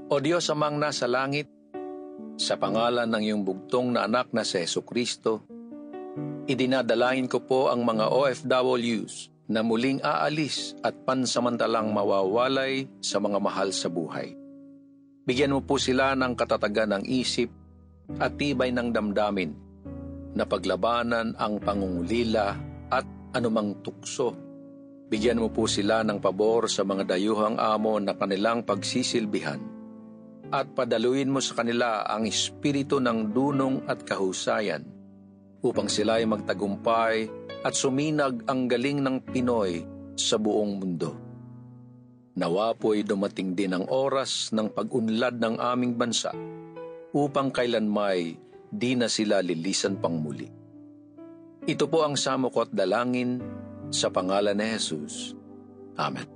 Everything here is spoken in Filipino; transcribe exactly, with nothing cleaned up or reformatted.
O Diyos amang nasa langit, sa pangalan ng iyong bugtong na anak na si Jesucristo, idinadalain ko po ang mga O F Ws na muling aalis at pansamantalang mawawalay sa mga mahal sa buhay. Bigyan mo po sila ng katatagan ng isip at tibay ng damdamin na paglabanan ang pangungulila at anumang tukso. Bigyan mo po sila ng pabor sa mga dayuhang amo na kanilang pagsisilbihan at padaluin mo sa kanila ang espiritu ng dunong at kahusayan upang sila ay magtagumpay at suminag ang galing ng Pinoy sa buong mundo. Nawa po'y dumating din ang oras ng pag-unlad ng aming bansa upang kailanmay di na sila lilisan pang muli. Ito po ang samukot dalangin sa pangalan ni Jesus. Amen.